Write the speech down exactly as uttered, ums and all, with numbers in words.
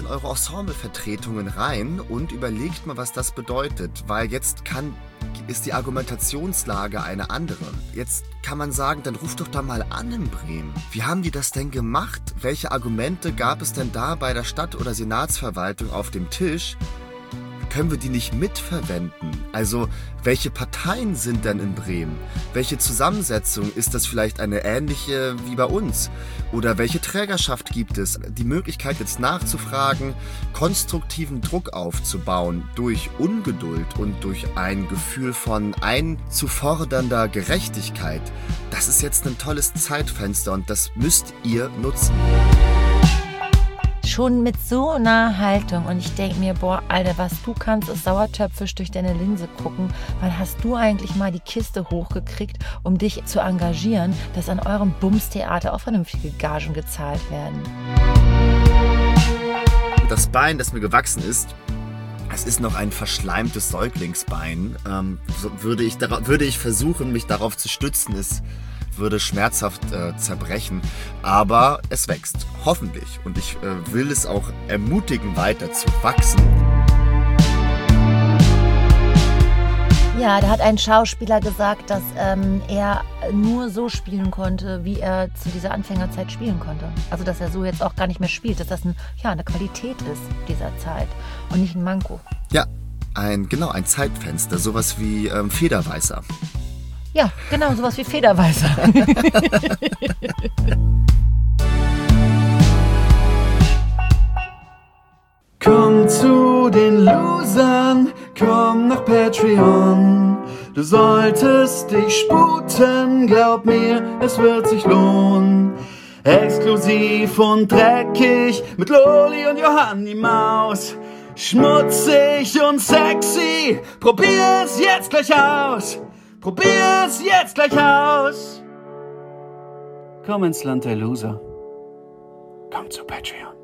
in eure Ensemblevertretungen rein und überlegt mal, was das bedeutet. Weil jetzt kann, ist die Argumentationslage eine andere. Jetzt kann man sagen, dann ruft doch da mal an in Bremen. Wie haben die das denn gemacht? Welche Argumente gab es denn da bei der Stadt- oder Senatsverwaltung auf dem Tisch? Können wir die nicht mitverwenden? Also, welche Parteien sind denn in Bremen? Welche Zusammensetzung? Ist das vielleicht eine ähnliche wie bei uns? Oder welche Trägerschaft gibt es? Die Möglichkeit jetzt nachzufragen, konstruktiven Druck aufzubauen durch Ungeduld und durch ein Gefühl von einzufordernder Gerechtigkeit, das ist jetzt ein tolles Zeitfenster und das müsst ihr nutzen. Schon mit so einer Haltung und ich denke mir, boah, Alter, was du kannst, ist sauertöpfisch durch deine Linse gucken. Wann hast du eigentlich mal die Kiste hochgekriegt, um dich zu engagieren, dass an eurem Bumstheater auch vernünftige Gagen gezahlt werden? Das Bein, das mir gewachsen ist, es ist noch ein verschleimtes Säuglingsbein. Ähm, so würde ich, würde ich versuchen, mich darauf zu stützen, es würde schmerzhaft äh, zerbrechen, aber es wächst, hoffentlich. Und ich äh, will es auch ermutigen, weiter zu wachsen. Ja, da hat ein Schauspieler gesagt, dass ähm, er nur so spielen konnte, wie er zu dieser Anfängerzeit spielen konnte. Also, dass er so jetzt auch gar nicht mehr spielt, dass das ein, ja, eine Qualität ist dieser Zeit und nicht ein Manko. Ja, ein, genau, ein Zeitfenster, sowas wie ähm, Federweißer. Ja, genau, sowas wie Federweißer. Komm zu den Losern, komm nach Patreon. Du solltest dich sputen, glaub mir, es wird sich lohnen. Exklusiv und dreckig mit Loli und Johanni Maus. Schmutzig und sexy, probier's jetzt gleich aus. Probier's jetzt gleich aus! Komm ins Land der Loser. Komm zu Patreon.